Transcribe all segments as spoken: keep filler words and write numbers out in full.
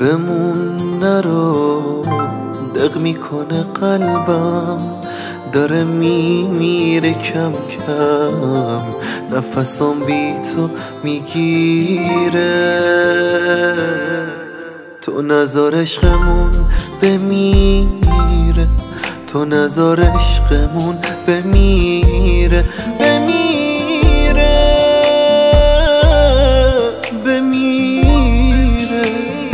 بمون نرو، دق میکنه قلبم، داره میمیره کم کم، نفسم بی تو میگیره. تو نذار عشقمون بمیره، تو نذار عشقمون بمیره بمیره بمیره.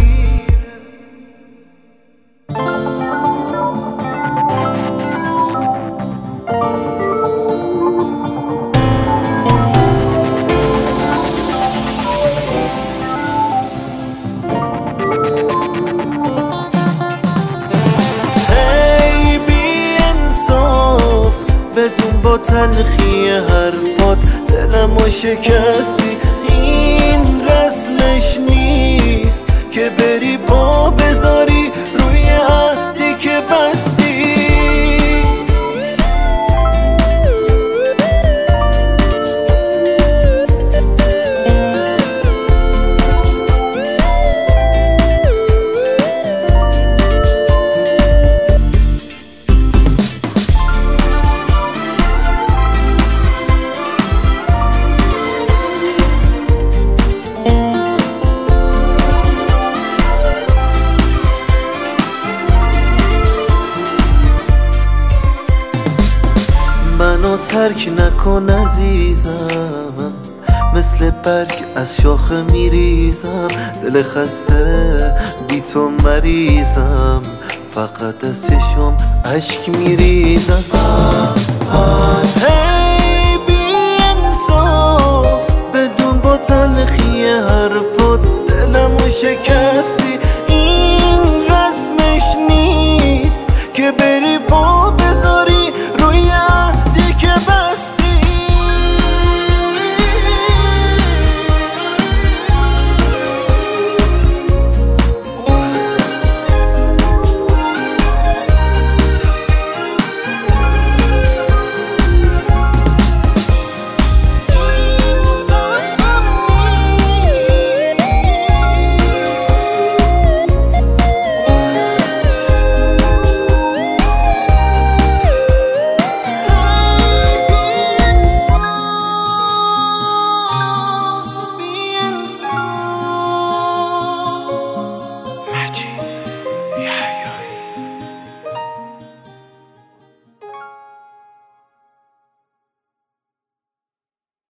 بدون با تلخی حرفات دلمو شکستی، این رسمش نیست که بری پا بذاری روی عهدی که بستی. منو ترک نکن عزیزم، مثل برگ از شاخه میریزم، دل خسته بی تو مریضم، فقط از چشم اشک میریزم.